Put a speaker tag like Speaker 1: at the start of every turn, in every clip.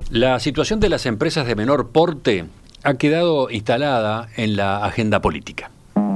Speaker 1: La situación de las empresas de menor porte ha quedado instalada en la agenda política.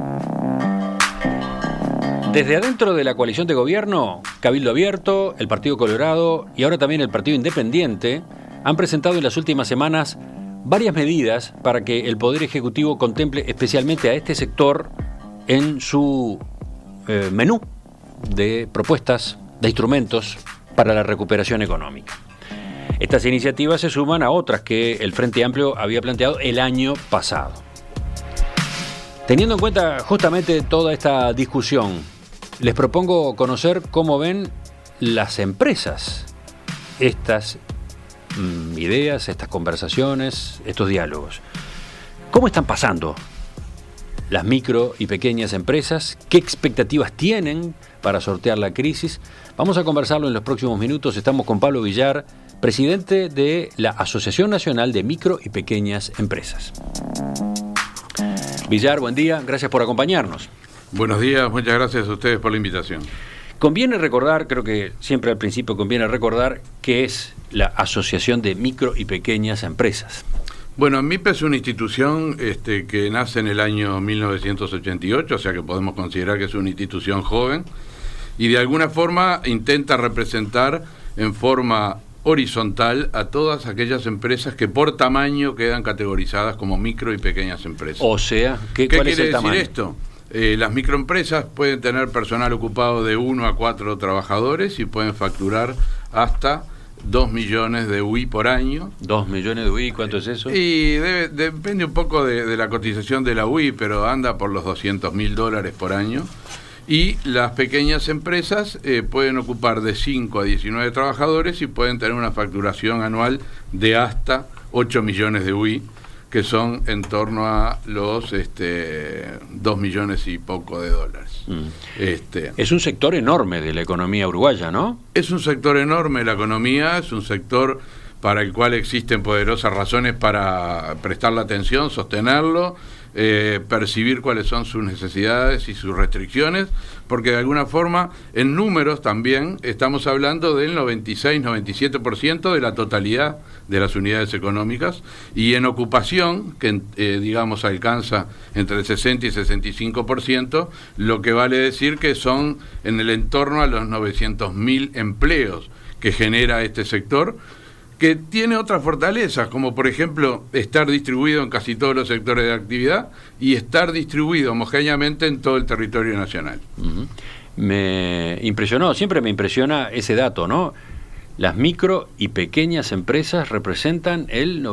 Speaker 1: Desde adentro de la coalición de gobierno, Cabildo Abierto, el Partido Colorado y ahora también el Partido Independiente han presentado en las últimas semanas varias medidas para que el Poder Ejecutivo contemple especialmente a este sector en su menú de propuestas, de instrumentos para la recuperación económica. Estas iniciativas se suman a otras que el Frente Amplio había planteado el año pasado. Teniendo en cuenta justamente toda esta discusión, les propongo conocer cómo ven las empresas estas ideas, estas conversaciones, estos diálogos. ¿Cómo están pasando las micro y pequeñas empresas? ¿Qué expectativas tienen para sortear la crisis? Vamos a conversarlo en los próximos minutos. Estamos con Pablo Villar, presidente de la Asociación Nacional de Micro y Pequeñas Empresas. Villar, buen día, gracias por acompañarnos.
Speaker 2: Buenos días, muchas gracias a ustedes por la invitación.
Speaker 1: Conviene recordar, creo que siempre al principio conviene recordar, qué es la Asociación de Micro y Pequeñas Empresas.
Speaker 2: Bueno, MIPE es una institución que nace en el año 1988, o sea que podemos considerar que es una institución joven, y de alguna forma intenta representar en forma horizontal a todas aquellas empresas que por tamaño quedan categorizadas como micro y pequeñas empresas.
Speaker 1: O sea, ¿cuál
Speaker 2: quiere
Speaker 1: es el tamaño?
Speaker 2: decir esto? Las microempresas pueden tener personal ocupado de 1 a 4 trabajadores y pueden facturar hasta 2 millones de UI por año.
Speaker 1: 2 millones de UI, ¿cuánto es eso?
Speaker 2: Y depende un poco de la cotización de la UI, pero anda por los $200.000 por año. Y las pequeñas empresas pueden ocupar de 5 a 19 trabajadores y pueden tener una facturación anual de hasta 8 millones de UI, que son en torno a los 2 millones y poco de dólares.
Speaker 1: Es un sector enorme de la economía uruguaya, ¿no?
Speaker 2: Es un sector enorme de la economía, es un sector para el cual existen poderosas razones para prestarle atención, sostenerlo, percibir cuáles son sus necesidades y sus restricciones, porque de alguna forma, en números también, estamos hablando del 96-97% de la totalidad de las unidades económicas, y en ocupación, que digamos alcanza entre el 60 y 65%, lo que vale decir que son en el entorno a los 900.000 empleos que genera este sector, que tiene otras fortalezas, como por ejemplo estar distribuido en casi todos los sectores de actividad y estar distribuido homogéneamente en todo el territorio nacional.
Speaker 1: Uh-huh. Me impresionó, siempre me impresiona ese dato, ¿no? Las micro y pequeñas empresas representan el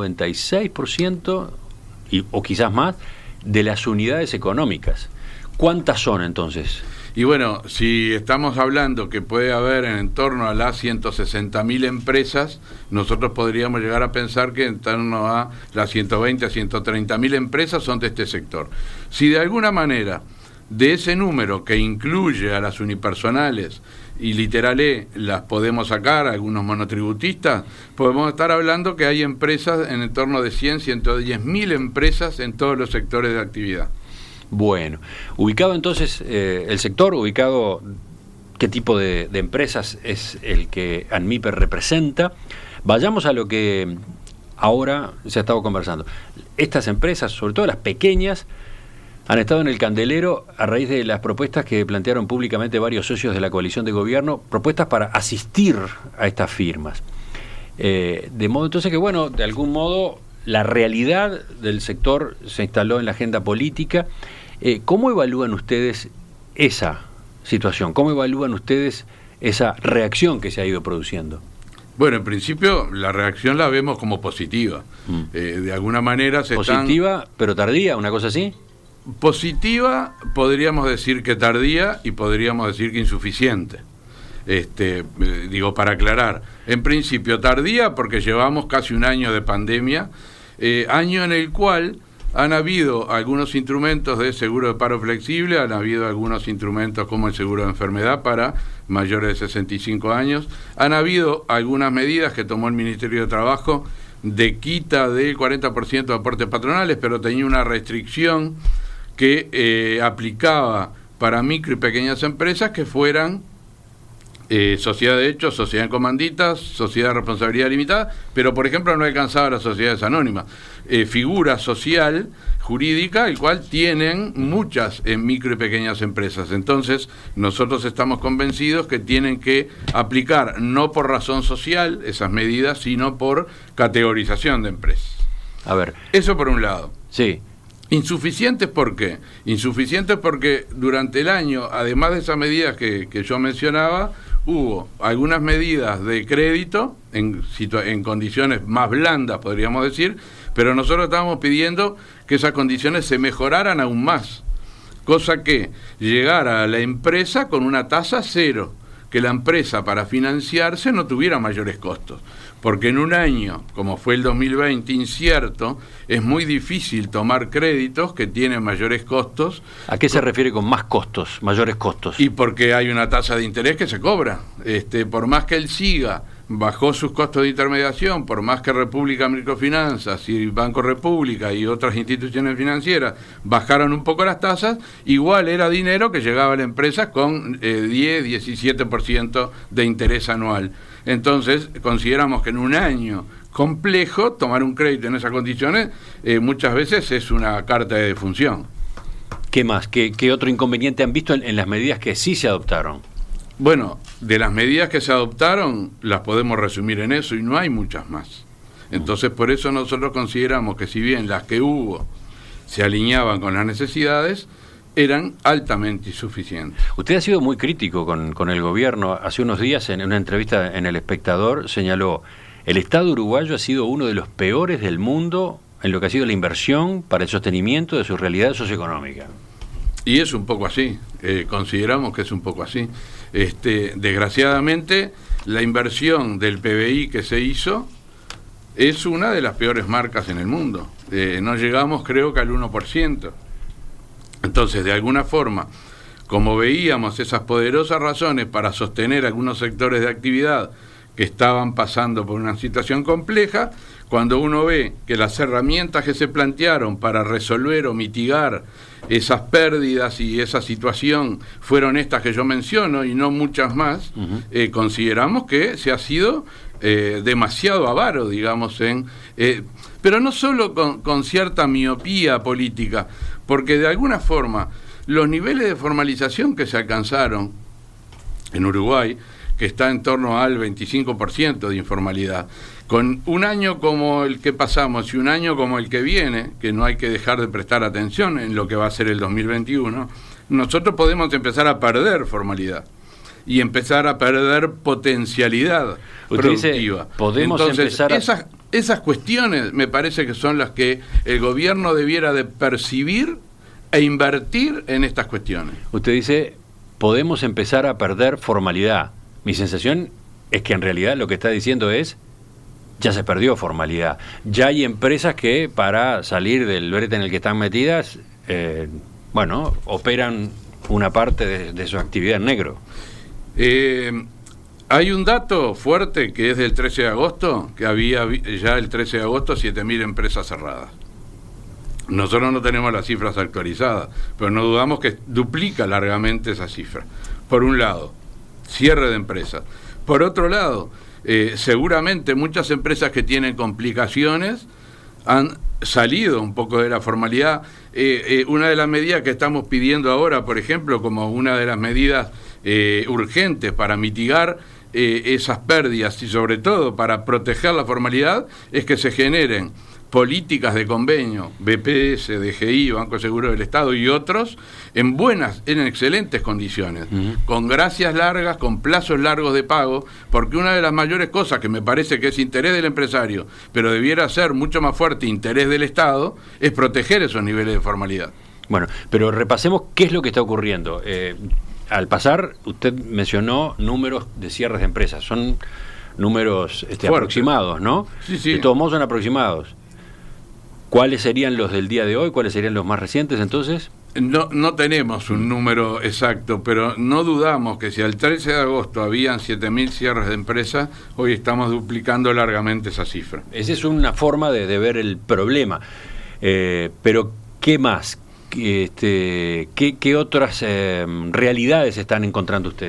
Speaker 1: 96% o quizás más de las unidades económicas. ¿Cuántas son entonces?
Speaker 2: Y bueno, si estamos hablando que puede haber en torno a las 160.000 empresas, nosotros podríamos llegar a pensar que en torno a las 120 a 130.000 empresas son de este sector. Si de alguna manera de ese número que incluye a las unipersonales y literal las podemos sacar, algunos monotributistas, podemos estar hablando que hay empresas en torno de 110.000 empresas en todos los sectores de actividad.
Speaker 1: Bueno, ubicado entonces el sector, qué tipo de empresas es el que ANMIPE representa, vayamos a lo que ahora se ha estado conversando. Estas empresas, sobre todo las pequeñas, han estado en el candelero a raíz de las propuestas que plantearon públicamente varios socios de la coalición de gobierno, propuestas para asistir a estas firmas. De modo entonces que, bueno, de algún modo la realidad del sector se instaló en la agenda política. ¿Cómo evalúan ustedes esa situación? ¿Cómo evalúan ustedes esa reacción que se ha ido produciendo?
Speaker 2: Bueno, en principio la reacción la vemos como positiva. De alguna manera
Speaker 1: ¿Positiva, pero tardía, una cosa así?
Speaker 2: Positiva, podríamos decir que tardía y podríamos decir que insuficiente. Digo, para aclarar, en principio tardía porque llevamos casi un año de pandemia, año en el cual han habido algunos instrumentos de seguro de paro flexible, han habido algunos instrumentos como el seguro de enfermedad para mayores de 65 años, han habido algunas medidas que tomó el Ministerio de Trabajo de quita del 40% de aportes patronales, pero tenía una restricción que aplicaba para micro y pequeñas empresas que fueran sociedad de hechos, sociedad en comanditas, sociedad de responsabilidad limitada, pero por ejemplo no alcanzaba las sociedades anónimas. Figura social, jurídica, el cual tienen muchas micro y pequeñas empresas. Entonces nosotros estamos convencidos que tienen que aplicar no por razón social esas medidas, sino por categorización de empresas.
Speaker 1: A ver.
Speaker 2: Eso por un lado.
Speaker 1: Sí.
Speaker 2: Insuficientes, ¿por qué? Insuficientes porque durante el año, además de esas medidas que yo mencionaba, hubo algunas medidas de crédito en condiciones más blandas, podríamos decir, pero nosotros estábamos pidiendo que esas condiciones se mejoraran aún más, cosa que llegara a la empresa con una tasa cero, que la empresa para financiarse no tuviera mayores costos. Porque en un año, como fue el 2020, incierto, es muy difícil tomar créditos que tienen mayores costos.
Speaker 1: ¿A qué se refiere con más costos, mayores costos?
Speaker 2: Y porque hay una tasa de interés que se cobra. Por más que él siga, bajó sus costos de intermediación, por más que República Microfinanzas y Banco República y otras instituciones financieras bajaron un poco las tasas, igual era dinero que llegaba a la empresa con 10-17% de interés anual. Entonces, consideramos que en un año complejo, tomar un crédito en esas condiciones muchas veces es una carta de defunción.
Speaker 1: ¿Qué más? ¿Qué otro inconveniente han visto en las medidas que sí se adoptaron?
Speaker 2: Bueno, de las medidas que se adoptaron, las podemos resumir en eso y no hay muchas más. Entonces, por eso nosotros consideramos que si bien las que hubo se alineaban con las necesidades, eran altamente insuficientes.
Speaker 1: Usted ha sido muy crítico con el gobierno. Hace unos días, en una entrevista en El Espectador, señaló: el Estado uruguayo ha sido uno de los peores del mundo en lo que ha sido la inversión para el sostenimiento de su realidad socioeconómica.
Speaker 2: Y es un poco así, consideramos que es un poco así. Desgraciadamente, la inversión del PBI que se hizo es una de las peores marcas en el mundo. No llegamos, creo que al 1%. Entonces, de alguna forma, como veíamos esas poderosas razones para sostener algunos sectores de actividad que estaban pasando por una situación compleja, cuando uno ve que las herramientas que se plantearon para resolver o mitigar esas pérdidas y esa situación fueron estas que yo menciono y no muchas más, consideramos que se ha sido demasiado avaro, digamos, pero no solo con cierta miopía política, porque de alguna forma los niveles de formalización que se alcanzaron en Uruguay, que está en torno al 25% de informalidad, con un año como el que pasamos y un año como el que viene, que no hay que dejar de prestar atención en lo que va a ser el 2021, nosotros podemos empezar a perder formalidad y empezar a perder potencialidad productiva.
Speaker 1: Dice, podemos
Speaker 2: Entonces,
Speaker 1: empezar
Speaker 2: esas cuestiones me parece que son las que el gobierno debiera de percibir e invertir en estas cuestiones.
Speaker 1: Usted dice, podemos empezar a perder formalidad. Mi sensación es que en realidad lo que está diciendo es, ya se perdió formalidad. Ya hay empresas que para salir del brete en el que están metidas, operan una parte de su actividad en negro.
Speaker 2: Hay un dato fuerte que es del 13 de agosto, que había ya el 13 de agosto 7.000 empresas cerradas. Nosotros no tenemos las cifras actualizadas, pero no dudamos que duplica largamente esa cifra. Por un lado, cierre de empresas. Por otro lado, seguramente muchas empresas que tienen complicaciones han salido un poco de la formalidad. Una de las medidas que estamos pidiendo ahora, por ejemplo, como una de las medidas urgentes para mitigar esas pérdidas y sobre todo para proteger la formalidad, es que se generen políticas de convenio, BPS, DGI, Banco de Seguro del Estado y otros, en excelentes condiciones, con gracias largas, con plazos largos de pago, porque una de las mayores cosas que me parece que es interés del empresario, pero debiera ser mucho más fuerte interés del Estado, es proteger esos niveles de formalidad.
Speaker 1: Bueno, pero repasemos qué es lo que está ocurriendo. Al pasar, usted mencionó números de cierres de empresas, son números aproximados, ¿no?
Speaker 2: Sí.
Speaker 1: De todos modos son aproximados. ¿Cuáles serían los del día de hoy? ¿Cuáles serían los más recientes entonces?
Speaker 2: No tenemos un número exacto, pero no dudamos que si al 13 de agosto habían 7.000 cierres de empresas, hoy estamos duplicando largamente esa cifra.
Speaker 1: Esa es una forma de ver el problema. Pero, ¿qué más? ¿Qué otras realidades están encontrando ustedes?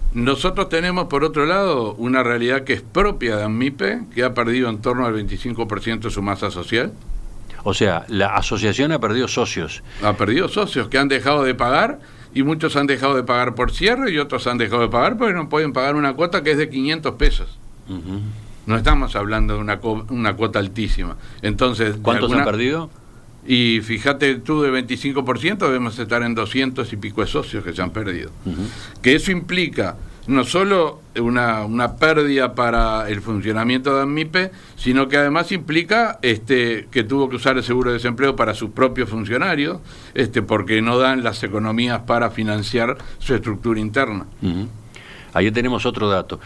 Speaker 2: Nosotros tenemos, por otro lado, una realidad que es propia de ANMIPE, que ha perdido en torno al 25% de su masa social.
Speaker 1: O sea, la asociación ha perdido socios.
Speaker 2: Ha perdido socios que han dejado de pagar, y muchos han dejado de pagar por cierre y otros han dejado de pagar porque no pueden pagar una cuota que es de 500 pesos. Uh-huh. No estamos hablando de una cuota altísima. Entonces,
Speaker 1: ¿cuántos han perdido?
Speaker 2: Y fíjate tú, de 25% debemos estar en 200 y pico de socios que se han perdido. Uh-huh. Que eso implica no solo una pérdida para el funcionamiento de ANMIPE, sino que además implica que tuvo que usar el seguro de desempleo para sus propios funcionarios, porque no dan las economías para financiar su estructura interna.
Speaker 1: Uh-huh. Ahí tenemos otro dato.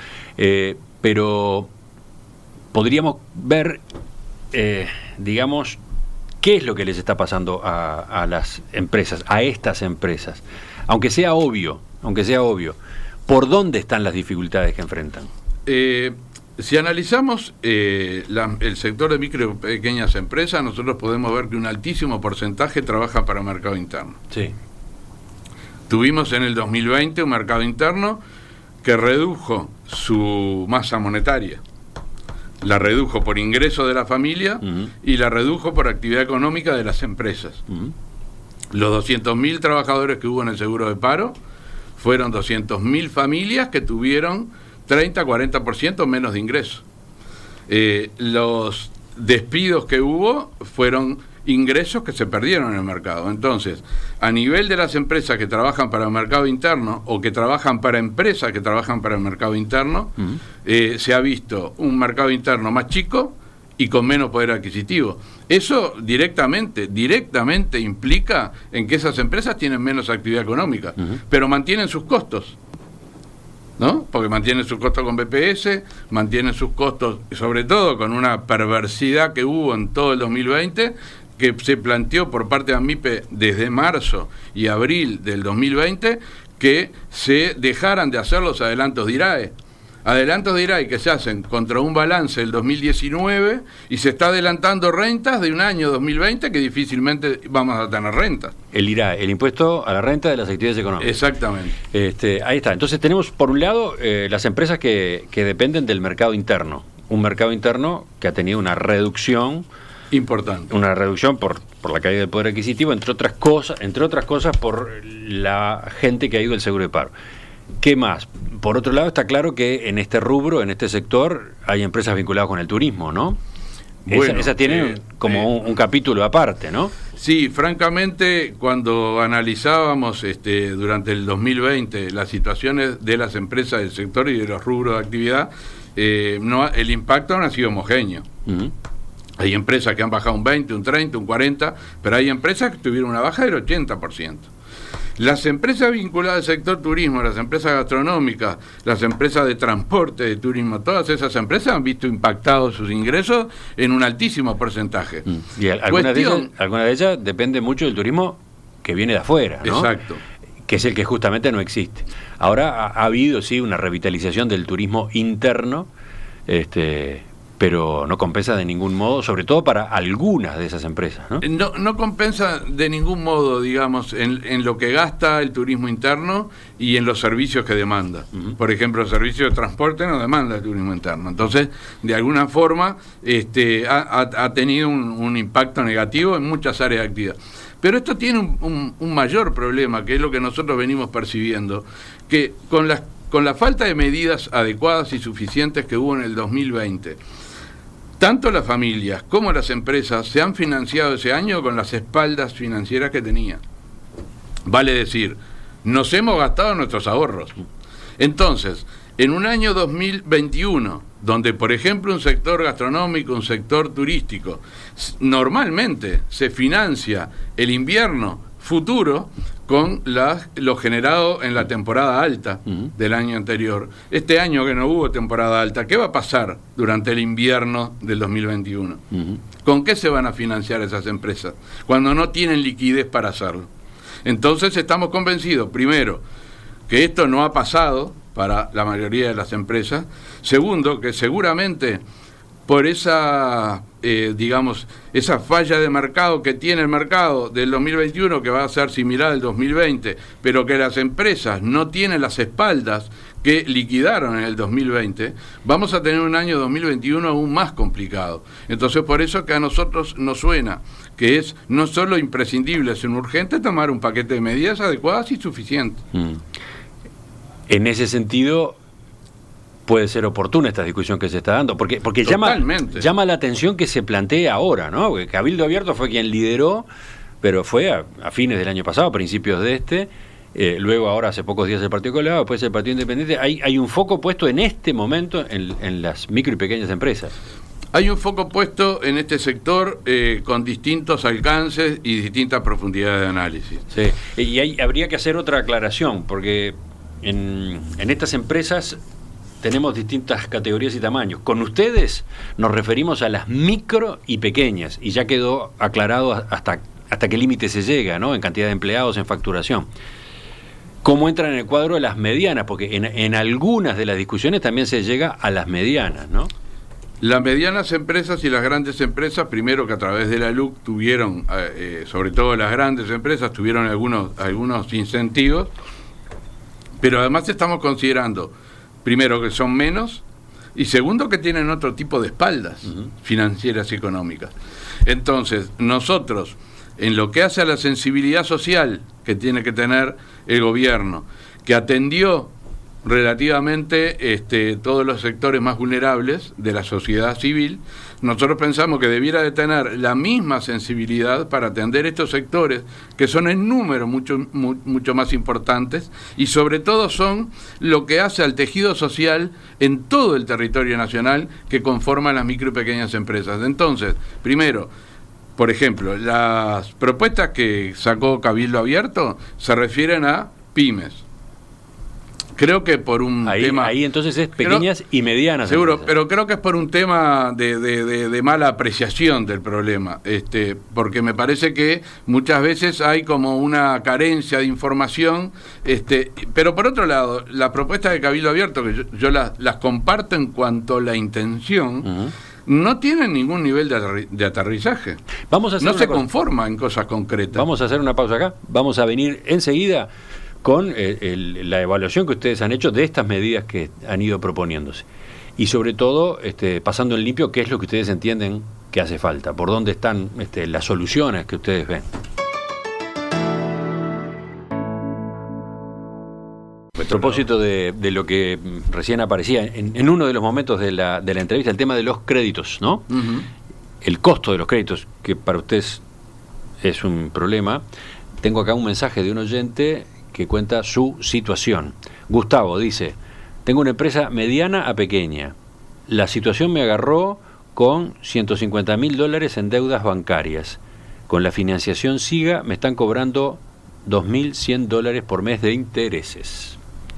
Speaker 1: Pero podríamos ver, digamos, qué es lo que les está pasando a las empresas, a estas empresas, aunque sea obvio, ¿por dónde están las dificultades que enfrentan?
Speaker 2: Si analizamos el sector de micro y pequeñas empresas, nosotros podemos ver que un altísimo porcentaje trabaja para el mercado interno.
Speaker 1: Sí.
Speaker 2: Tuvimos en el 2020 un mercado interno que redujo su masa monetaria. La redujo por ingreso de la familia uh-huh. y la redujo por actividad económica de las empresas. Uh-huh. Los 200.000 trabajadores que hubo en el seguro de paro fueron 200.000 familias que tuvieron 30-40% menos de ingresos. Los despidos que hubo fueron ingresos que se perdieron en el mercado. Entonces, a nivel de las empresas que trabajan para el mercado interno o que trabajan para empresas que trabajan para el mercado interno, uh-huh. Se ha visto un mercado interno más chico y con menos poder adquisitivo. Eso directamente implica en que esas empresas tienen menos actividad económica, uh-huh. pero mantienen sus costos, ¿no? Porque mantienen sus costos con BPS, mantienen sus costos, sobre todo con una perversidad que hubo en todo el 2020, que se planteó por parte de ANMIPE desde marzo y abril del 2020, que se dejaran de hacer los adelantos de IRAE. Adelantos de IRAE que se hacen contra un balance del 2019 y se está adelantando rentas de un año 2020 que difícilmente vamos a tener rentas.
Speaker 1: El IRAE, el impuesto a la renta de las actividades económicas.
Speaker 2: Exactamente.
Speaker 1: Ahí está. Entonces tenemos por un lado las empresas que dependen del mercado interno. Un mercado interno que ha tenido una reducción
Speaker 2: importante.
Speaker 1: Una reducción por la caída del poder adquisitivo, entre otras cosas por la gente que ha ido al seguro de paro. ¿Qué más? Por otro lado, está claro que en este rubro, en este sector, hay empresas vinculadas con el turismo, ¿no? Bueno, esas tienen como un capítulo aparte, ¿no?
Speaker 2: Sí, francamente, cuando analizábamos durante el 2020 las situaciones de las empresas del sector y de los rubros de actividad, el impacto no ha sido homogéneo. Uh-huh. Hay empresas que han bajado un 20, un 30, un 40, pero hay empresas que tuvieron una baja del 80%. Las empresas vinculadas al sector turismo, las empresas gastronómicas, las empresas de transporte, de turismo, todas esas empresas han visto impactados sus ingresos en un altísimo porcentaje.
Speaker 1: Y alguna de ellas depende mucho del turismo que viene de afuera, ¿no?
Speaker 2: Exacto.
Speaker 1: Que es el que justamente no existe. Ahora ha habido, sí, una revitalización del turismo interno, pero no compensa de ningún modo, sobre todo para algunas de esas empresas, ¿no?
Speaker 2: No compensa de ningún modo, digamos, en lo que gasta el turismo interno y en los servicios que demanda. Uh-huh. Por ejemplo, el servicio de transporte no demanda el turismo interno. Entonces, de alguna forma, ha tenido un impacto negativo en muchas áreas de actividad. Pero esto tiene un mayor problema, que es lo que nosotros venimos percibiendo, que con la falta de medidas adecuadas y suficientes que hubo en el 2020, tanto las familias como las empresas se han financiado ese año con las espaldas financieras que tenían. Vale decir, nos hemos gastado nuestros ahorros. Entonces, en un año 2021, donde por ejemplo un sector gastronómico, un sector turístico, normalmente se financia el invierno futuro con lo generado en la temporada alta del año anterior. Este año que no hubo temporada alta, ¿qué va a pasar durante el invierno del 2021? ¿Con qué se van a financiar esas empresas cuando no tienen liquidez para hacerlo? Entonces estamos convencidos, primero, que esto no ha pasado para la mayoría de las empresas. Segundo, que seguramente por esa esa falla de mercado que tiene el mercado del 2021, que va a ser similar al 2020, pero que las empresas no tienen las espaldas que liquidaron en el 2020, vamos a tener un año 2021 aún más complicado. Entonces, por eso que a nosotros nos suena que es no solo imprescindible, sino urgente tomar un paquete de medidas adecuadas y suficientes.
Speaker 1: En ese sentido, puede ser oportuna esta discusión que se está dando, porque llama la atención que se plantee ahora, ¿no? Porque Cabildo Abierto fue quien lideró, pero fue a fines del año pasado, principios de este, luego ahora hace pocos días el Partido Colorado, después el Partido Independiente. Hay un foco puesto en este momento en las micro y pequeñas empresas.
Speaker 2: Hay un foco puesto en este sector con distintos alcances y distintas profundidades de análisis.
Speaker 1: Sí, y habría que hacer otra aclaración, porque en estas empresas tenemos distintas categorías y tamaños. Con ustedes nos referimos a las micro y pequeñas, y ya quedó aclarado hasta qué límite se llega, ¿no? En cantidad de empleados, en facturación. ¿Cómo entran en el cuadro de las medianas? Porque en algunas de las discusiones también se llega a las medianas, ¿no?
Speaker 2: Las medianas empresas y las grandes empresas, primero que a través de la LUC tuvieron, sobre todo las grandes empresas, tuvieron algunos incentivos, pero además estamos considerando, primero, que son menos, y segundo, que tienen otro tipo de espaldas financieras y económicas. Entonces, nosotros, en lo que hace a la sensibilidad social que tiene que tener el gobierno, que atendió relativamente todos los sectores más vulnerables de la sociedad civil, nosotros pensamos que debiera de tener la misma sensibilidad para atender estos sectores que son en número mucho más importantes y sobre todo son lo que hace al tejido social en todo el territorio nacional que conforman las micro y pequeñas empresas. Entonces, primero, por ejemplo, las propuestas que sacó Cabildo Abierto se refieren a pymes. Creo que por un tema...
Speaker 1: Ahí entonces es pequeñas y medianas.
Speaker 2: Seguro,
Speaker 1: empresas.
Speaker 2: pero creo que es por un tema de mala apreciación del problema, porque me parece que muchas veces hay como una carencia de información, pero por otro lado, las propuestas de Cabildo Abierto, que yo las comparto en cuanto a la intención, no tienen ningún nivel de aterrizaje. No se conforma en cosas concretas.
Speaker 1: Vamos a hacer una pausa acá, vamos a venir enseguida con la evaluación que ustedes han hecho de estas medidas que han ido proponiéndose. Y sobre todo, pasando en limpio, qué es lo que ustedes entienden que hace falta, por dónde están las soluciones que ustedes ven. A propósito de lo que recién aparecía en uno de los momentos de la entrevista, el tema de los créditos, ¿no? El costo de los créditos, que para ustedes es un problema. Tengo acá un mensaje de un oyente que cuenta su situación. Gustavo dice: tengo una empresa mediana a pequeña. La situación me agarró con $150.000 en deudas bancarias. Con la financiación SIGA me están cobrando $2.100 por mes de intereses.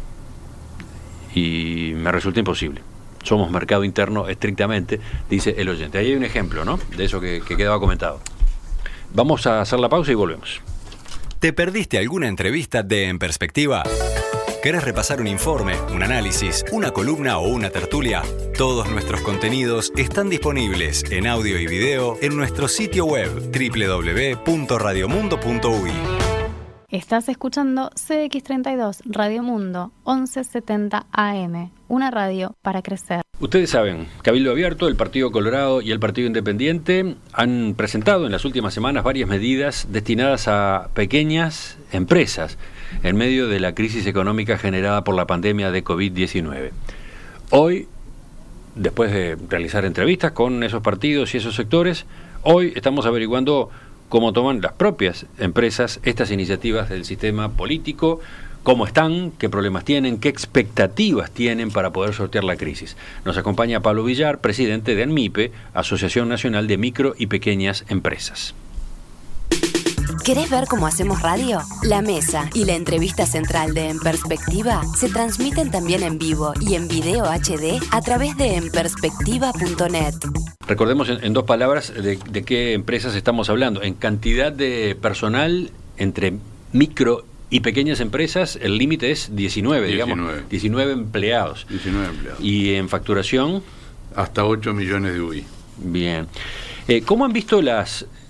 Speaker 1: Y me resulta imposible. Somos mercado interno estrictamente, dice el oyente. Ahí hay un ejemplo, ¿no?, de eso que quedaba comentado. Vamos a hacer la pausa y volvemos.
Speaker 3: ¿Te perdiste alguna entrevista de En Perspectiva? ¿Querés repasar un informe, un análisis, una columna o una tertulia? Todos nuestros contenidos están disponibles en audio y video en nuestro sitio web www.radiomundo.uy.
Speaker 4: Estás escuchando CX32 Radio Mundo 1170 AM, una radio para crecer.
Speaker 1: Ustedes saben, Cabildo Abierto, el Partido Colorado y el Partido Independiente han presentado en las últimas semanas varias medidas destinadas a pequeñas empresas en medio de la crisis económica generada por la pandemia de COVID-19. Hoy, después de realizar entrevistas con esos partidos y esos sectores, hoy estamos averiguando cómo toman las propias empresas estas iniciativas del sistema político, cómo están, qué problemas tienen, qué expectativas tienen para poder sortear la crisis. Nos acompaña Pablo Villar, presidente de ANMIPE, Asociación Nacional de Micro y Pequeñas Empresas.
Speaker 5: ¿Querés ver cómo hacemos radio? La mesa y la entrevista central de En Perspectiva se transmiten también en vivo y en video HD a través de enperspectiva.net.
Speaker 1: Recordemos en dos palabras de qué empresas estamos hablando. En cantidad de personal entre micro y pequeñas empresas, el límite es 19 empleados.
Speaker 2: 19 empleados.
Speaker 1: Y en facturación,
Speaker 2: hasta 8 millones de UI.
Speaker 1: Bien. ¿Cómo han visto las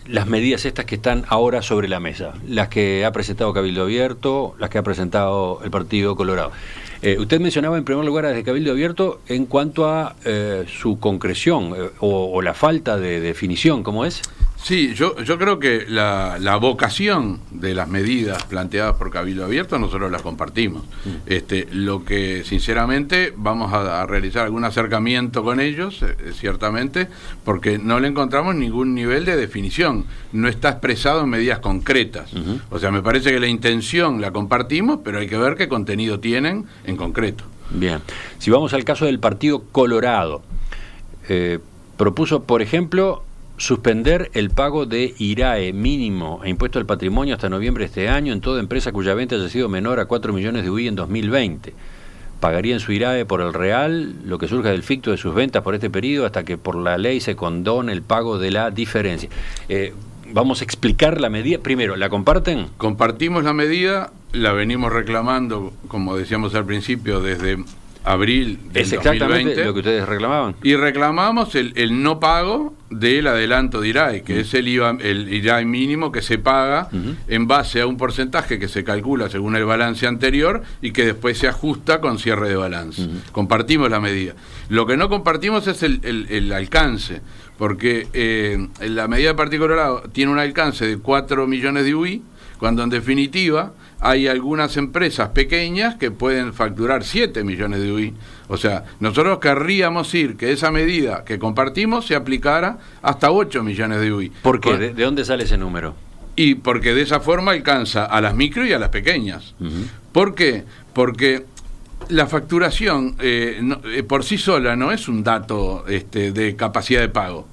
Speaker 1: las medidas estas que están ahora sobre la mesa, las que ha presentado Cabildo Abierto, las que ha presentado el Partido Colorado. Usted mencionaba en primer lugar desde Cabildo Abierto en cuanto a su concreción o la falta de definición, ¿cómo es?
Speaker 2: Sí, yo creo que la vocación de las medidas planteadas por Cabildo Abierto nosotros las compartimos. Lo que sinceramente vamos a realizar algún acercamiento con ellos, ciertamente, porque no le encontramos ningún nivel de definición. No está expresado en medidas concretas. O sea, me parece que la intención la compartimos, pero hay que ver qué contenido tienen en concreto. Bien.
Speaker 1: Si vamos al caso del Partido Colorado, propuso, por ejemplo, suspender el pago de IRAE mínimo e impuesto al patrimonio hasta noviembre de este año en toda empresa cuya venta haya sido menor a 4 millones de UI en 2020. Pagarían su IRAE por el real, lo que surja del ficto de sus ventas por este periodo, hasta que por la ley se condone el pago de la diferencia. Vamos a explicar la medida. Primero, ¿la comparten?
Speaker 2: Compartimos la medida, la venimos reclamando, como decíamos al principio, desde abril del 2020.
Speaker 1: Es exactamente lo que ustedes reclamaban.
Speaker 2: Y reclamamos el no pago del adelanto de IRAE, que es el IRAE mínimo que se paga en base a un porcentaje que se calcula según el balance anterior y que después se ajusta con cierre de balance. Compartimos la medida. Lo que no compartimos es el alcance, porque la medida de Partido Colorado tiene un alcance de 4 millones de UI, cuando en definitiva hay algunas empresas pequeñas que pueden facturar 7 millones de UI. O sea, nosotros querríamos que esa medida que compartimos se aplicara hasta 8 millones de UI.
Speaker 1: ¿Por qué? ¿De dónde sale ese número?
Speaker 2: Y porque de esa forma alcanza a las micro y a las pequeñas. ¿Por qué? Porque la facturación por sí sola no es un dato de capacidad de pago.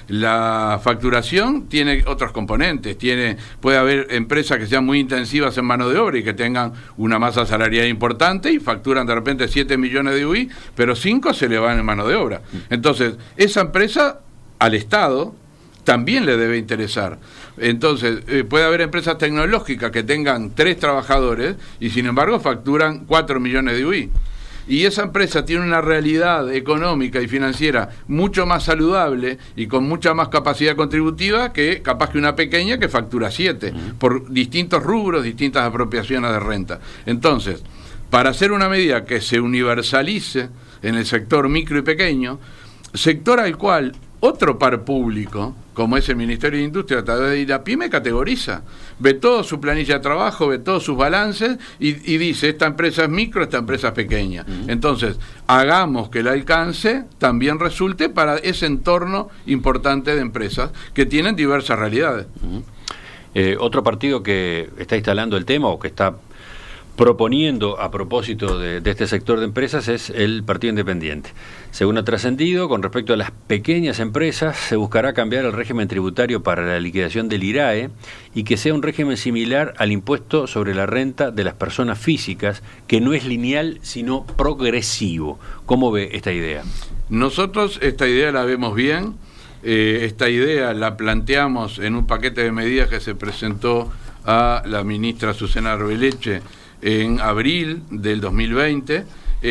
Speaker 2: La facturación tiene otros componentes. Puede haber empresas que sean muy intensivas en mano de obra y que tengan una masa salarial importante y facturan de repente 7 millones de UI, pero 5 se le van en mano de obra. Entonces, esa empresa al Estado también le debe interesar. Entonces, puede haber empresas tecnológicas que tengan 3 trabajadores y sin embargo facturan 4 millones de UI. Y esa empresa tiene una realidad económica y financiera mucho más saludable y con mucha más capacidad contributiva que capaz que una pequeña que factura 7, por distintos rubros, distintas apropiaciones de renta. Entonces, para hacer una medida que se universalice en el sector micro y pequeño, sector al cual otro par público, como es el Ministerio de Industria, a través de IRAPYME, categoriza, ve toda su planilla de trabajo, ve todos sus balances y dice, esta empresa es micro, esta empresa es pequeña. Entonces, hagamos que el alcance también resulte para ese entorno importante de empresas que tienen diversas realidades.
Speaker 1: Otro partido que está instalando el tema o que está proponiendo a propósito de este sector de empresas es el Partido Independiente. Según ha trascendido, con respecto a las pequeñas empresas, se buscará cambiar el régimen tributario para la liquidación del IRAE y que sea un régimen similar al impuesto sobre la renta de las personas físicas, que no es lineal, sino progresivo. ¿Cómo ve esta idea?
Speaker 2: Nosotros esta idea la vemos bien. Esta idea la planteamos en un paquete de medidas que se presentó a la ministra Susana Arbeleche en abril del 2020,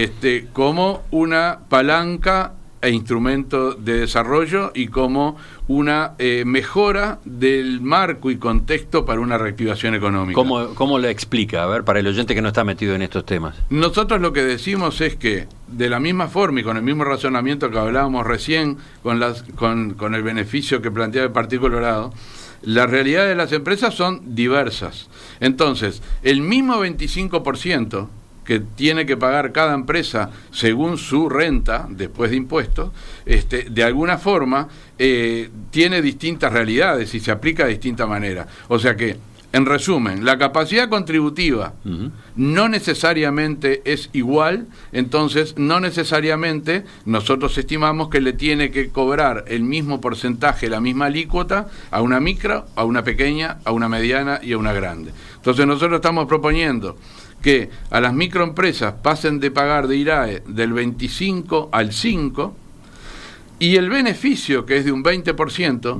Speaker 2: como una palanca e instrumento de desarrollo y como una mejora del marco y contexto para una reactivación económica.
Speaker 1: ¿Cómo la explica? A ver, para el oyente que no está metido en estos temas.
Speaker 2: Nosotros lo que decimos es que, de la misma forma y con el mismo razonamiento que hablábamos recién, con el beneficio que planteaba el Partido Colorado, las realidades de las empresas son diversas. Entonces, el mismo 25% que tiene que pagar cada empresa según su renta, después de impuestos, de alguna forma tiene distintas realidades y se aplica de distinta manera. O sea que, en resumen, la capacidad contributiva no necesariamente es igual, entonces no necesariamente nosotros estimamos que le tiene que cobrar el mismo porcentaje, la misma alícuota a una micro, a una pequeña, a una mediana y a una grande. Entonces nosotros estamos proponiendo que a las microempresas pasen de pagar de IRAE del 25 al 5 y el beneficio, que es de un 20%,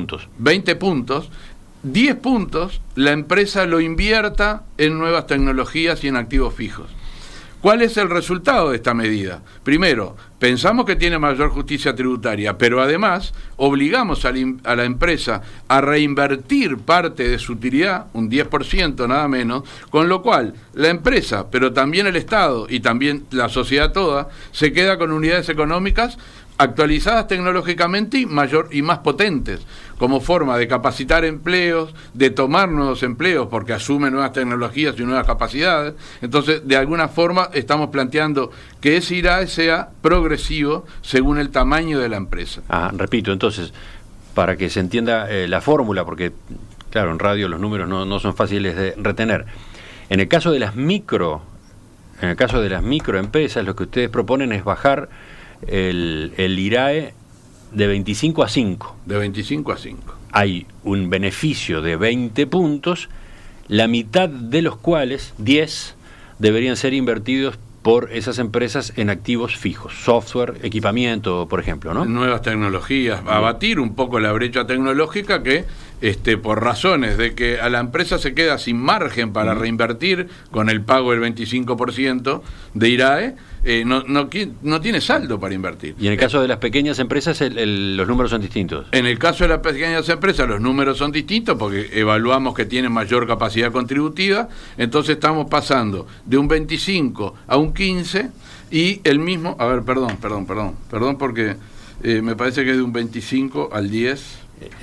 Speaker 2: 20 puntos, 10 puntos, la empresa lo invierta en nuevas tecnologías y en activos fijos. ¿Cuál es el resultado de esta medida? Primero, pensamos que tiene mayor justicia tributaria, pero además obligamos a la empresa a reinvertir parte de su utilidad, un 10% nada menos, con lo cual la empresa, pero también el Estado y también la sociedad toda, se queda con unidades económicas actualizadas tecnológicamente y más potentes, como forma de capacitar empleos, de tomar nuevos empleos, porque asume nuevas tecnologías y nuevas capacidades. Entonces, de alguna forma, estamos planteando que ese IRAE sea progresivo según el tamaño de la empresa.
Speaker 1: Repito, entonces, para que se entienda la fórmula, porque, claro, en radio los números no son fáciles de retener. En el caso de las microempresas, lo que ustedes proponen es bajar el IRAE de 25 a 5.
Speaker 2: De 25 a 5.
Speaker 1: Hay un beneficio de 20 puntos, la mitad de los cuales, 10, deberían ser invertidos por esas empresas en activos fijos, software, equipamiento, por ejemplo, ¿no?
Speaker 2: Nuevas tecnologías, abatir un poco la brecha tecnológica que, por razones de que a la empresa se queda sin margen para reinvertir con el pago del 25% de IRAE, no tiene saldo para invertir.
Speaker 1: Y en el caso de las pequeñas empresas, los números son distintos.
Speaker 2: En el caso de las pequeñas empresas, los números son distintos porque evaluamos que tienen mayor capacidad contributiva, entonces estamos pasando de un 25 a un 15 y el mismo, perdón, porque me parece que es de un 25 al 10.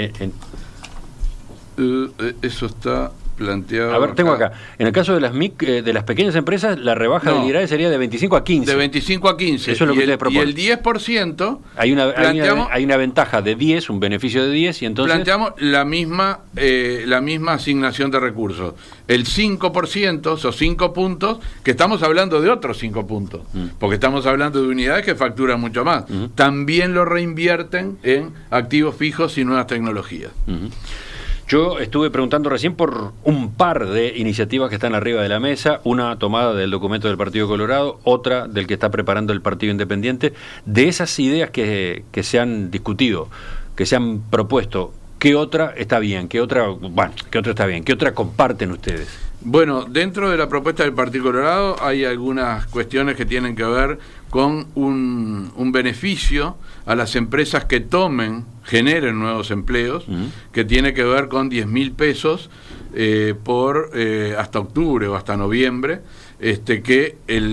Speaker 2: Eso está planteado.
Speaker 1: A ver, tengo acá. En el caso de las pequeñas empresas, la rebaja del IRAE sería de 25 a 15.
Speaker 2: De 25 a 15.
Speaker 1: Eso es lo que ustedes proponen.
Speaker 2: Y el 10%...
Speaker 1: Hay una ventaja de 10, un beneficio de 10, y entonces...
Speaker 2: Planteamos la misma asignación de recursos. El 5%, esos 5 puntos, que estamos hablando de otros 5 puntos, porque estamos hablando de unidades que facturan mucho más. También lo reinvierten en activos fijos y nuevas tecnologías.
Speaker 1: Yo estuve preguntando recién por un par de iniciativas que están arriba de la mesa, una tomada del documento del Partido Colorado, otra del que está preparando el Partido Independiente. De esas ideas que se han discutido, que se han propuesto, ¿qué otra está bien? ¿Qué otra está bien? ¿Qué otra comparten ustedes?
Speaker 2: Bueno, dentro de la propuesta del Partido Colorado hay algunas cuestiones que tienen que ver con un beneficio a las empresas que generen nuevos empleos, que tiene que ver con 10.000 pesos por hasta octubre o hasta noviembre, que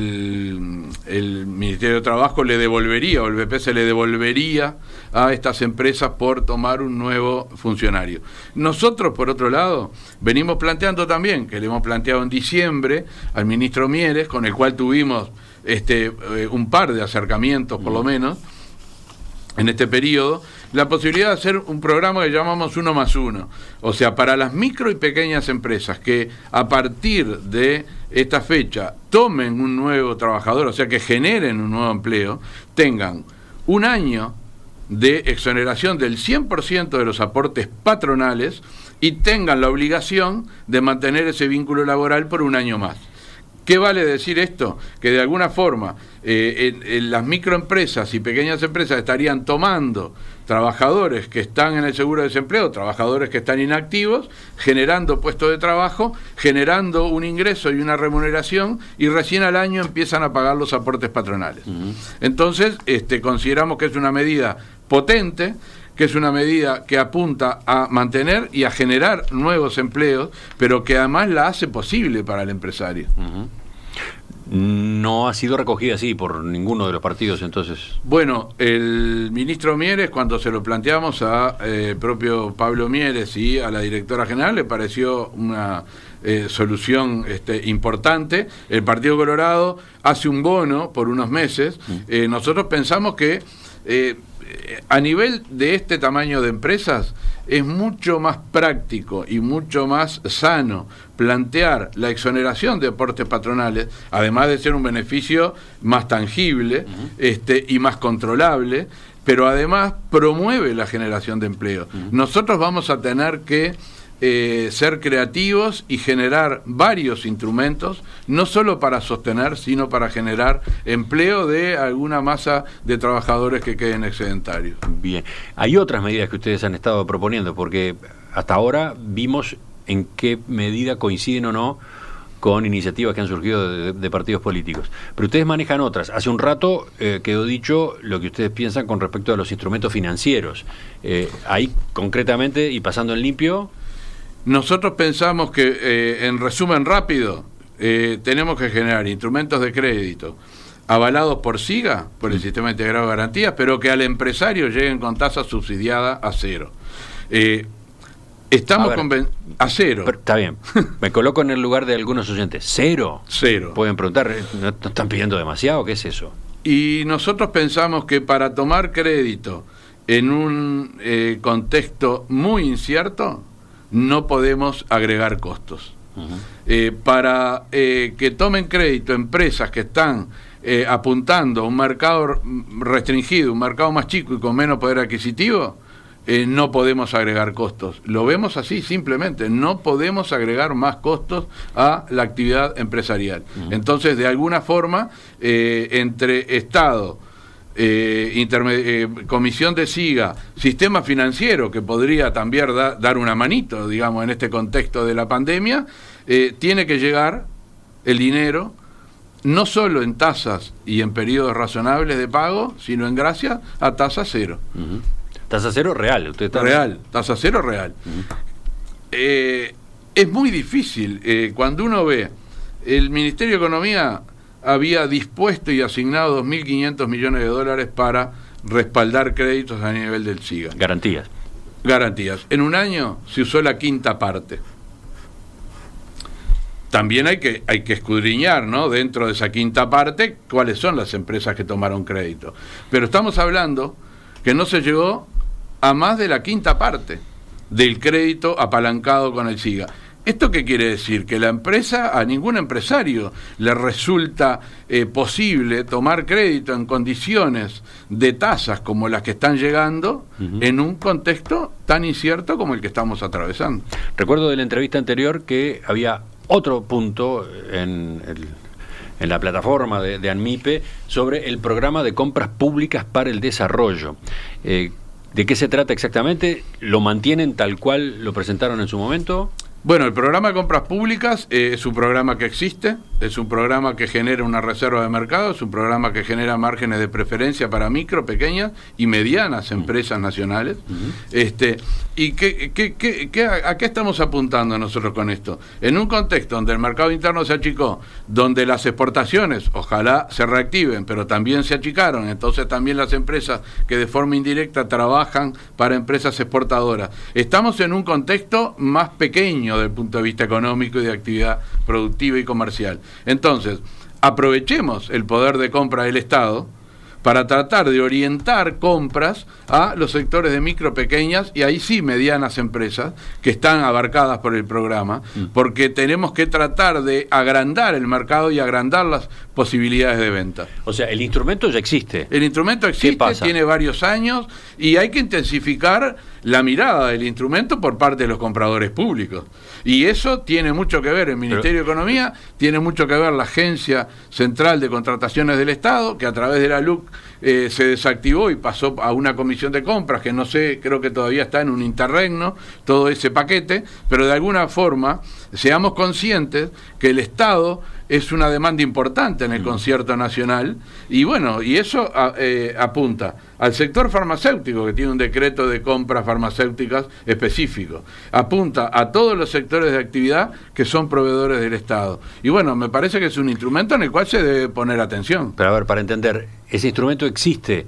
Speaker 2: el Ministerio de Trabajo le devolvería, o el BPS le devolvería a estas empresas por tomar un nuevo funcionario. Nosotros, por otro lado, venimos planteando también, que le hemos planteado en diciembre al ministro Mieres, con el cual tuvimos un par de acercamientos por lo menos en este periodo, la posibilidad de hacer un programa que llamamos 1+1, o sea, para las micro y pequeñas empresas que a partir de esta fecha tomen un nuevo trabajador, o sea, que generen un nuevo empleo, tengan un año de exoneración del 100% de los aportes patronales y tengan la obligación de mantener ese vínculo laboral por un año más. ¿Qué vale decir esto? Que de alguna forma en las microempresas y pequeñas empresas estarían tomando trabajadores que están en el seguro de desempleo, trabajadores que están inactivos, generando puestos de trabajo, generando un ingreso y una remuneración, y recién al año empiezan a pagar los aportes patronales. Entonces, consideramos que es una medida potente, que es una medida que apunta a mantener y a generar nuevos empleos, pero que además la hace posible para el empresario.
Speaker 1: No ha sido recogida así por ninguno de los partidos, entonces.
Speaker 2: Bueno, el ministro Mieres, cuando se lo planteamos a propio Pablo Mieres y a la directora general, le pareció una solución importante. El Partido Colorado hace un bono por unos meses. Nosotros pensamos que a nivel de este tamaño de empresas es mucho más práctico y mucho más sano plantear la exoneración de aportes patronales, además de ser un beneficio más tangible y más controlable, pero además promueve la generación de empleo. Nosotros vamos a tener que ser creativos y generar varios instrumentos, no solo para sostener, sino para generar empleo de alguna masa de trabajadores que queden excedentarios.
Speaker 1: Bien, hay otras medidas que ustedes han estado proponiendo, porque hasta ahora vimos en qué medida coinciden o no con iniciativas que han surgido de partidos políticos. Pero ustedes manejan otras. Hace un rato quedó dicho lo que ustedes piensan con respecto a los instrumentos financieros. Ahí, concretamente, y pasando en limpio...
Speaker 2: Nosotros pensamos que, en resumen rápido, tenemos que generar instrumentos de crédito avalados por SIGA, por el Sistema Integrado de Garantías, pero que al empresario lleguen con tasa subsidiada a cero. Estamos a cero.
Speaker 1: Pero, está bien. Me coloco en el lugar de algunos oyentes. ¿Cero?
Speaker 2: Cero.
Speaker 1: Pueden preguntar, ¿no están pidiendo demasiado? ¿Qué es eso?
Speaker 2: Y nosotros pensamos que para tomar crédito en un contexto muy incierto, no podemos agregar costos. Para que tomen crédito empresas que están apuntando a un mercado restringido, un mercado más chico y con menos poder adquisitivo, no podemos agregar costos. Lo vemos así, simplemente. No podemos agregar más costos a la actividad empresarial. Entonces, de alguna forma, entre Estado, comisión de SIGA, sistema financiero, que podría también dar una manito, digamos, en este contexto de la pandemia, tiene que llegar el dinero, no solo en tasas y en periodos razonables de pago, sino en gracia a tasa cero.
Speaker 1: Tasa cero real. Usted está...
Speaker 2: Real, tasa cero real. Es muy difícil. Cuando uno ve, el Ministerio de Economía había dispuesto y asignado 2.500 millones de dólares para respaldar créditos a nivel del SIGA.
Speaker 1: Garantías.
Speaker 2: En un año se usó la quinta parte. También hay que escudriñar, ¿no?, dentro de esa quinta parte, cuáles son las empresas que tomaron crédito. Pero estamos hablando que no se llegó a más de la quinta parte del crédito apalancado con el SIGA. ¿Esto qué quiere decir? Que la empresa, a ningún empresario le resulta posible tomar crédito en condiciones de tasas como las que están llegando en un contexto tan incierto como el que estamos atravesando.
Speaker 1: Recuerdo de la entrevista anterior que había otro punto en la plataforma de ANMIPE sobre el programa de compras públicas para el desarrollo. ¿De qué se trata exactamente? ¿Lo mantienen tal cual lo presentaron en su momento?
Speaker 2: Bueno, el programa de compras públicas es un programa que existe, es un programa que genera una reserva de mercado, es un programa que genera márgenes de preferencia para micro, pequeñas y medianas empresas nacionales. ¿Y a qué estamos apuntando nosotros con esto? En un contexto donde el mercado interno se achicó, donde las exportaciones ojalá se reactiven, pero también se achicaron, entonces también las empresas que de forma indirecta trabajan para empresas exportadoras. Estamos en un contexto más pequeño desde el punto de vista económico y de actividad productiva y comercial. Entonces, aprovechemos el poder de compra del Estado para tratar de orientar compras a los sectores de micro, pequeñas y ahí sí medianas empresas que están abarcadas por el programa, porque tenemos que tratar de agrandar el mercado y agrandar las posibilidades de venta.
Speaker 1: O sea, el instrumento ya existe.
Speaker 2: El instrumento existe, tiene varios años y hay que intensificar la mirada del instrumento por parte de los compradores públicos. Y eso tiene mucho que ver el Ministerio de Economía, tiene mucho que ver la Agencia Central de Contrataciones del Estado, que a través de la LUC se desactivó y pasó a una comisión de compras, que no sé, creo que todavía está en un interregno, todo ese paquete, pero de alguna forma seamos conscientes que el Estado es una demanda importante en el concierto nacional, y bueno, y eso apunta al sector farmacéutico, que tiene un decreto de compras farmacéuticas específico, apunta a todos los sectores de actividad que son proveedores del Estado. Y bueno, me parece que es un instrumento en el cual se debe poner atención.
Speaker 1: Pero a ver, para entender, ese instrumento existe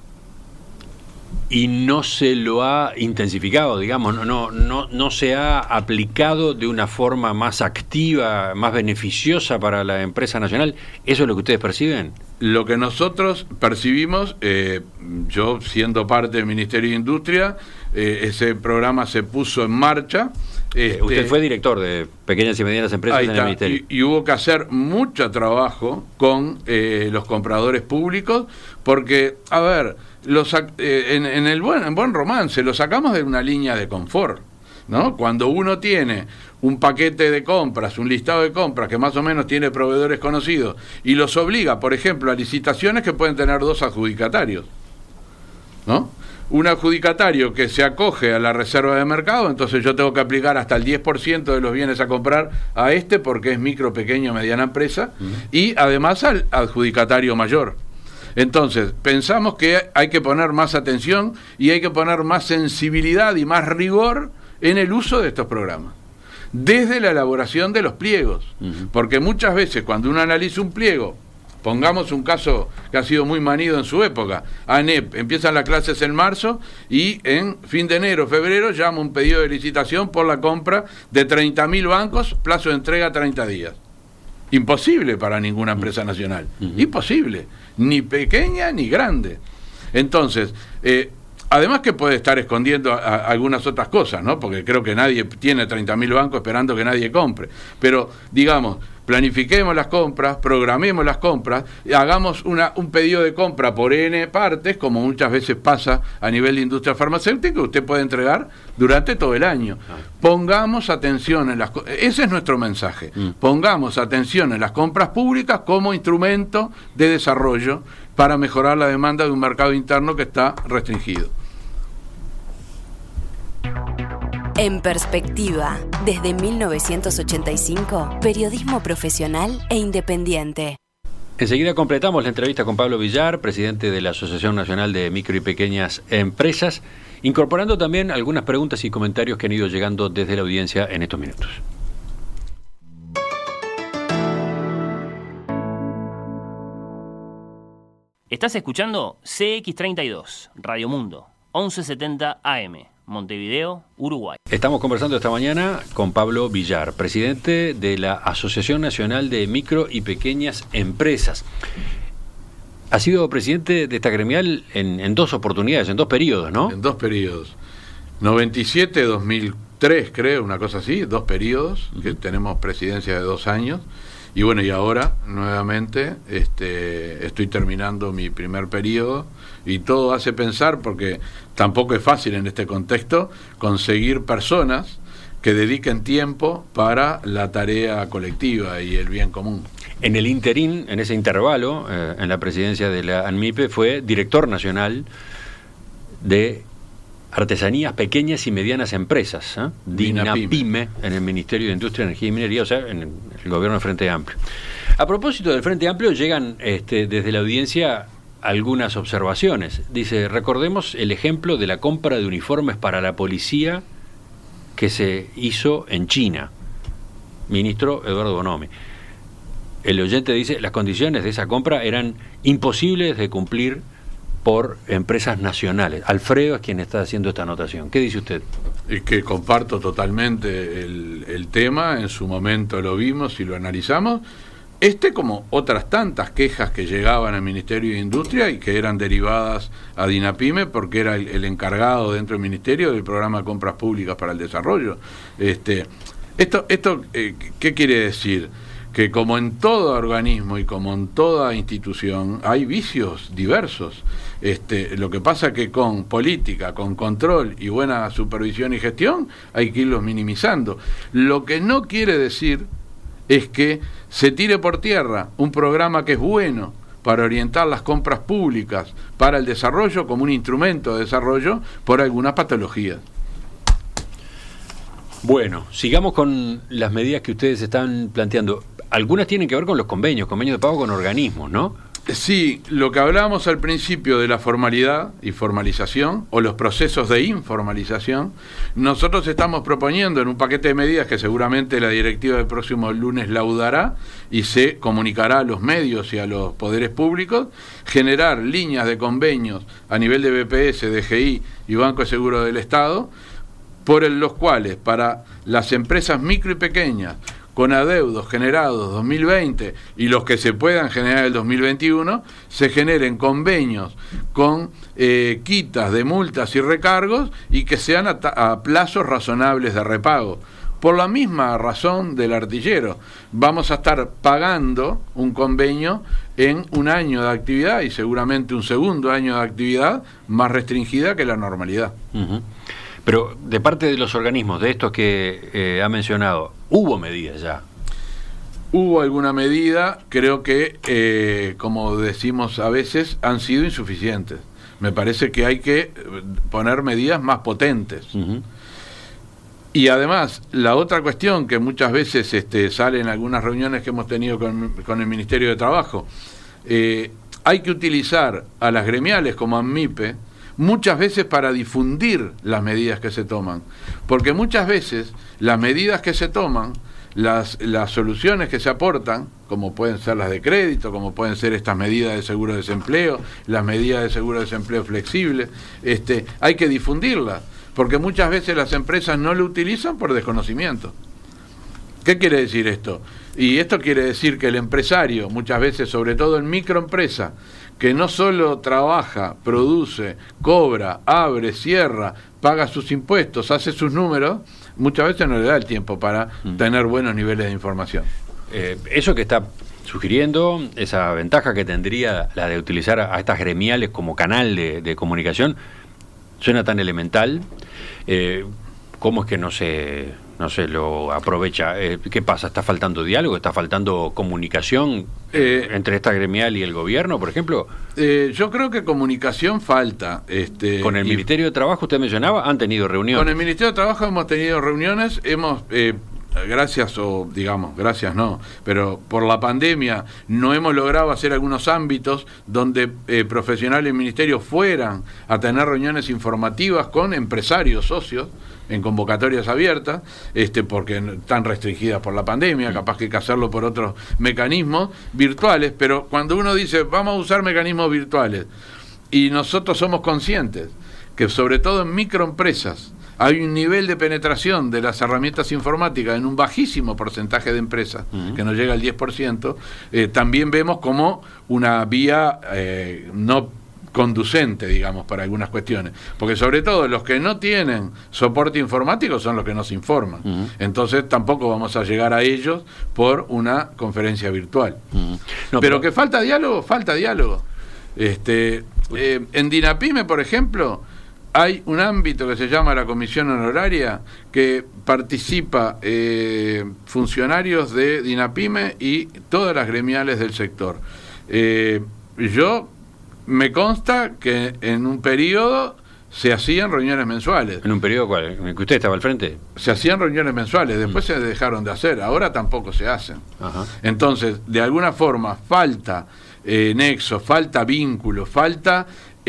Speaker 1: y no se lo ha intensificado, digamos, no se ha aplicado de una forma más activa, más beneficiosa para la empresa nacional. ¿Eso es lo que ustedes perciben?
Speaker 2: Lo que nosotros percibimos, yo siendo parte del Ministerio de Industria, ese programa se puso en marcha.
Speaker 1: Usted fue director de pequeñas y medianas empresas en el Ministerio.
Speaker 2: Y hubo que hacer mucho trabajo con los compradores públicos, porque, a ver, en buen romance, lo sacamos de una línea de confort, ¿no? Cuando uno tiene un paquete de compras, un listado de compras que más o menos tiene proveedores conocidos y los obliga, por ejemplo, a licitaciones que pueden tener 2 adjudicatarios, ¿no? un adjudicatario que se acoge a la reserva de mercado, entonces yo tengo que aplicar hasta el 10% de los bienes a comprar a porque es micro, pequeño, mediana empresa, y además al adjudicatario mayor. Entonces, pensamos que hay que poner más atención y hay que poner más sensibilidad y más rigor en el uso de estos programas, desde la elaboración de los pliegos, porque muchas veces cuando uno analiza un pliego, pongamos un caso que ha sido muy manido en su época, ANEP, empiezan las clases en marzo y en fin de enero, febrero, llama un pedido de licitación por la compra de 30.000 bancos, plazo de entrega 30 días. Imposible para ninguna empresa nacional, imposible, ni pequeña ni grande. Entonces, además que puede estar escondiendo algunas otras cosas, ¿no? Porque creo que nadie tiene 30.000 bancos esperando que nadie compre. Pero, digamos, planifiquemos las compras, programemos las compras, hagamos un pedido de compra por N partes, como muchas veces pasa a nivel de industria farmacéutica, que usted puede entregar durante todo el año. Pongamos atención en ese es nuestro mensaje. Pongamos atención en las compras públicas como instrumento de desarrollo para mejorar la demanda de un mercado interno que está restringido.
Speaker 5: En Perspectiva, desde 1985, periodismo profesional e independiente.
Speaker 1: Enseguida completamos la entrevista con Pablo Villar, presidente de la Asociación Nacional de Micro y Pequeñas Empresas, incorporando también algunas preguntas y comentarios que han ido llegando desde la audiencia en estos minutos.
Speaker 6: Estás escuchando CX32, Radio Mundo, 1170 AM, Montevideo, Uruguay.
Speaker 1: Estamos conversando esta mañana con Pablo Villar, presidente de la Asociación Nacional de Micro y Pequeñas Empresas. Ha sido presidente de esta gremial en dos oportunidades, en dos periodos, ¿no?
Speaker 2: En dos periodos. 97-2003, creo, una cosa así, dos periodos, que tenemos presidencia de 2 años. Y bueno, y ahora, nuevamente, estoy terminando mi primer periodo y todo hace pensar, porque tampoco es fácil en este contexto conseguir personas que dediquen tiempo para la tarea colectiva y el bien común.
Speaker 1: En el interín, en ese intervalo, en la presidencia de la ANMIPE, fue director nacional de Artesanías Pequeñas y Medianas Empresas, DINAPYME, en el Ministerio de Industria, Energía y Minería, o sea, en el gobierno del Frente Amplio. A propósito del Frente Amplio, llegan desde la audiencia algunas observaciones. Dice, recordemos el ejemplo de la compra de uniformes para la policía que se hizo en China. Ministro Eduardo Bonomi. El oyente dice, las condiciones de esa compra eran imposibles de cumplir por empresas nacionales. Alfredo es quien está haciendo esta anotación. ¿Qué dice usted?
Speaker 2: Es que comparto totalmente el tema, en su momento lo vimos y lo analizamos, como otras tantas quejas que llegaban al Ministerio de Industria y que eran derivadas a DINAPYME, porque era el encargado dentro del Ministerio del programa de compras públicas para el desarrollo. ¿Qué quiere decir? Que como en todo organismo y como en toda institución hay vicios diversos. Lo que pasa que con política, con control y buena supervisión y gestión hay que irlos minimizando. Lo que no quiere decir es que se tire por tierra un programa que es bueno para orientar las compras públicas para el desarrollo como un instrumento de desarrollo por algunas patologías.
Speaker 1: Bueno, sigamos con las medidas que ustedes están planteando. Algunas tienen que ver con los convenios de pago con organismos, ¿no?
Speaker 2: Sí, lo que hablábamos al principio de la formalidad y formalización, o los procesos de informalización, nosotros estamos proponiendo en un paquete de medidas que seguramente la directiva del próximo lunes laudará y se comunicará a los medios y a los poderes públicos, generar líneas de convenios a nivel de BPS, DGI y Banco de Seguro del Estado, por los cuales para las empresas micro y pequeñas con adeudos generados 2020 y los que se puedan generar el 2021, se generen convenios con quitas de multas y recargos y que sean a plazos razonables de repago. Por la misma razón del artillero, vamos a estar pagando un convenio en un año de actividad y seguramente un segundo año de actividad más restringida que la normalidad.
Speaker 1: Uh-huh. Pero de parte de los organismos, de estos que ha mencionado, ¿hubo medidas ya?
Speaker 2: hubo alguna medida, creo que, como decimos a veces, han sido insuficientes. Me parece que hay que poner medidas más potentes.
Speaker 1: Uh-huh.
Speaker 2: Y además, la otra cuestión que muchas veces sale en algunas reuniones que hemos tenido con el Ministerio de Trabajo, hay que utilizar a las gremiales como ANMIPE muchas veces para difundir las medidas que se toman, porque muchas veces las medidas que se toman, las soluciones que se aportan, como pueden ser las de crédito, como pueden ser estas medidas de seguro de desempleo, las medidas de seguro de desempleo flexible, hay que difundirlas, porque muchas veces las empresas no lo utilizan por desconocimiento. ¿Qué quiere decir esto? Y esto quiere decir que el empresario, muchas veces, sobre todo en microempresa, que no solo trabaja, produce, cobra, abre, cierra, paga sus impuestos, hace sus números, muchas veces no le da el tiempo para tener buenos niveles de información.
Speaker 1: Eso que está sugiriendo, esa ventaja que tendría la de utilizar a estas gremiales como canal de comunicación, suena tan elemental. ¿Cómo es que no se lo aprovecha? ¿Qué pasa? ¿Está faltando diálogo? ¿Está faltando comunicación entre esta gremial y el gobierno, por ejemplo?
Speaker 2: Yo creo que comunicación falta.
Speaker 1: Con el Ministerio de Trabajo, usted mencionaba, han tenido reuniones.
Speaker 2: Con el Ministerio de Trabajo hemos tenido reuniones, gracias no, pero por la pandemia no hemos logrado hacer algunos ámbitos donde profesionales del Ministerio fueran a tener reuniones informativas con empresarios, socios, en convocatorias abiertas, porque están restringidas por la pandemia, capaz que hay que hacerlo por otros mecanismos virtuales, pero cuando uno dice vamos a usar mecanismos virtuales y nosotros somos conscientes que sobre todo en microempresas hay un nivel de penetración de las herramientas informáticas en un bajísimo porcentaje de empresas, que no llega al 10%, también vemos como una vía no conducente, digamos, para algunas cuestiones, porque sobre todo los que no tienen soporte informático son los que no se informan, entonces tampoco vamos a llegar a ellos por una conferencia virtual. No, pero que falta diálogo. En DINAPYME, por ejemplo, hay un ámbito que se llama la comisión honoraria, que participa funcionarios de DINAPYME y todas las gremiales del sector. Me consta que en un periodo se hacían reuniones mensuales.
Speaker 1: ¿En un periodo cuál? ¿En el que usted estaba al frente?
Speaker 2: Se hacían reuniones mensuales, después se dejaron de hacer, ahora tampoco se hacen. Ajá. Entonces, de alguna forma, falta nexo, falta vínculo, falta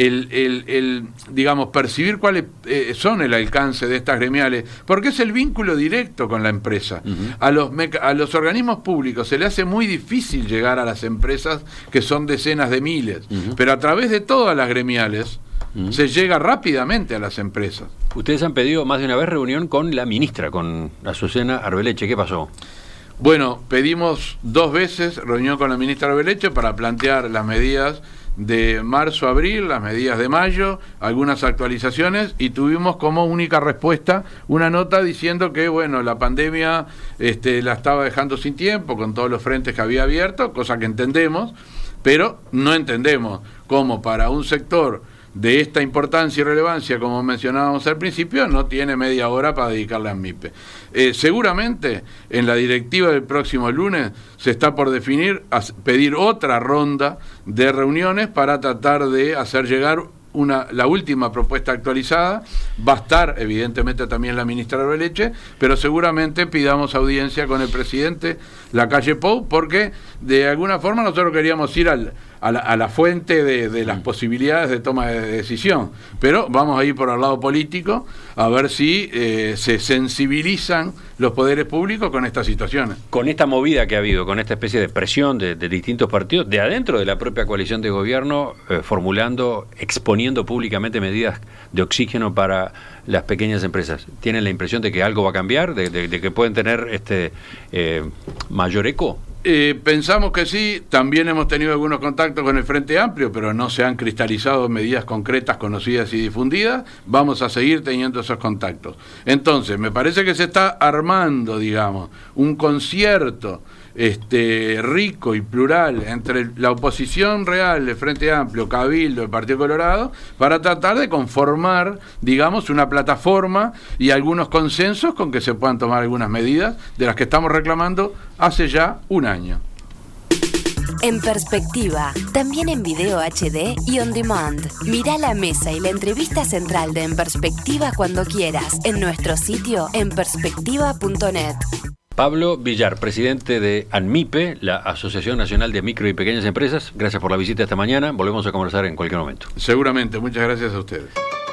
Speaker 2: digamos, percibir cuáles son el alcance de estas gremiales, porque es el vínculo directo con la empresa. A los organismos públicos se le hace muy difícil llegar a las empresas, que son decenas de miles, pero a través de todas las gremiales se llega rápidamente a las empresas.
Speaker 1: Ustedes han pedido más de una vez reunión con la ministra, con Azucena Arbeleche. ¿Qué pasó?
Speaker 2: Bueno, pedimos 2 veces reunión con la ministra Arbeleche para plantear las medidas de marzo a abril, las medidas de mayo, algunas actualizaciones, y tuvimos como única respuesta una nota diciendo que, bueno, la pandemia la estaba dejando sin tiempo con todos los frentes que había abierto, cosa que entendemos, pero no entendemos cómo para un sector de esta importancia y relevancia, como mencionábamos al principio, no tiene media hora para dedicarle a ANMIPE. Seguramente en la directiva del próximo lunes se está por definir, pedir otra ronda de reuniones para tratar de hacer llegar la última propuesta actualizada. Va a estar evidentemente también la ministra Arbeleche, pero seguramente pidamos audiencia con el presidente Lacalle Pou, porque de alguna forma nosotros queríamos ir a la fuente de las posibilidades de toma de decisión, pero vamos a ir por el lado político a ver si se sensibilizan los poderes públicos con estas situaciones.
Speaker 1: Con esta movida que ha habido, con esta especie de presión de distintos partidos, de adentro de la propia coalición de gobierno, formulando, exponiendo públicamente medidas de oxígeno para las pequeñas empresas, ¿tienen la impresión de que algo va a cambiar, de que pueden tener mayor eco?
Speaker 2: Pensamos que sí. También hemos tenido algunos contactos con el Frente Amplio, pero no se han cristalizado medidas concretas, conocidas y difundidas. Vamos a seguir teniendo esos contactos. Entonces, me parece que se está armando, digamos, un concierto rico y plural entre la oposición real, el Frente Amplio, Cabildo, el Partido Colorado, para tratar de conformar, digamos, una plataforma y algunos consensos con que se puedan tomar algunas medidas de las que estamos reclamando hace ya un año.
Speaker 5: En Perspectiva, también en video HD y on demand. Mirá la mesa y la entrevista central de En Perspectiva cuando quieras en nuestro sitio enperspectiva.net.
Speaker 1: Pablo Villar, presidente de ANMIPE, la Asociación Nacional de Micro y Pequeñas Empresas. Gracias por la visita esta mañana. Volvemos a conversar en cualquier momento.
Speaker 2: Seguramente. Muchas gracias a ustedes.